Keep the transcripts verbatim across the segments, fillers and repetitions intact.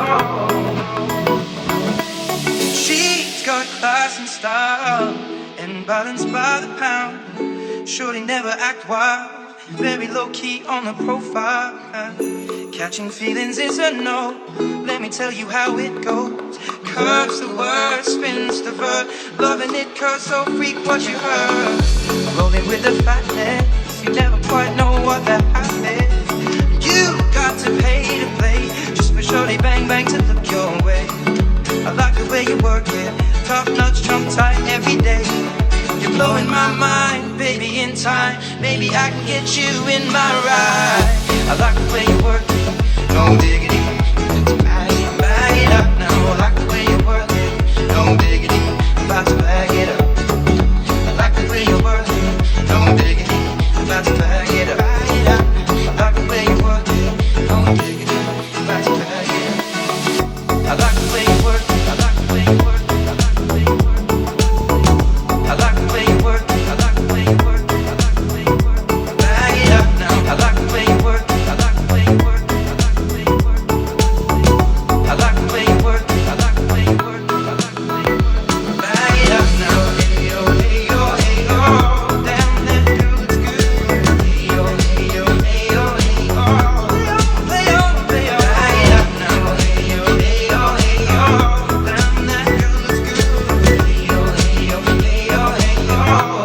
She's got class and style and balance by the pound. Surely never act wild, very low key on the profile. Catching feelings is a no. Let me tell you how it goes. Curves the word, spins the verb. Loving it cause so freak what you heard. Rolling with the fatness, you never quite know what the half is. You got to pay to play, just for surely bang bang to look your way. I like the way you work it, top notch, trump tight every day. You're blowing my mind, baby, in time. Maybe I can get you in my ride. I like the way you work it, no diggity. Let's bag it, bag it up now. I like the way you work it, no diggity. I'm about to bag it up. I like the way you work it, no diggity. I'm about to bag it up. Bag it up. I like the way you work it, no diggity. I'm about to bag it up. I like the way you work it. I like the way you work it. I like the way you work it. I like the way you work it. I like the way you work it. I like the way you work it. Bag it up now. I like the way you work it. I like the way you work it. I like the way you work it. I like the way you work it. I like the way you work it. I like the way you work it. Bag it up now. Hey yo, hey yo, hey yo. Damn, that girl looks good. Hey yo, hey yo, hey yo, hey yo. Play on, play on. Bag it up now. Hey yo, hey yo, hey yo. Damn, that girl looks good. Hey yo, hey yo, hey yo, hey yo.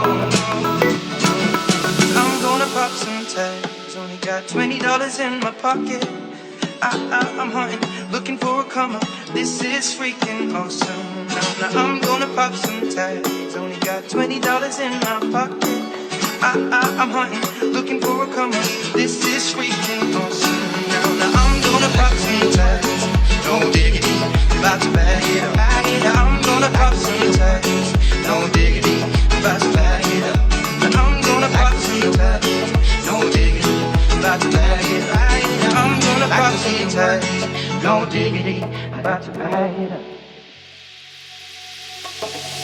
I'm gonna pop some tags. Only got twenty dollars in my pocket. I, I, I'm hunting, looking for a come up. This is freaking awesome. Now, now I'm gonna pop some tags. Only got twenty dollars in my pocket. I, I, I'm hunting, looking for a come up. This is freaking awesome. Now, now I'm gonna pop some tags. No diggity, about to bag it up. Bag it up. I'm gonna pop some tags. No diggity, about to bag it up. Now I'm gonna pop some tags. No diggity, about to bag it up. I'm gonna pop some tags. No diggity, about to bag it up.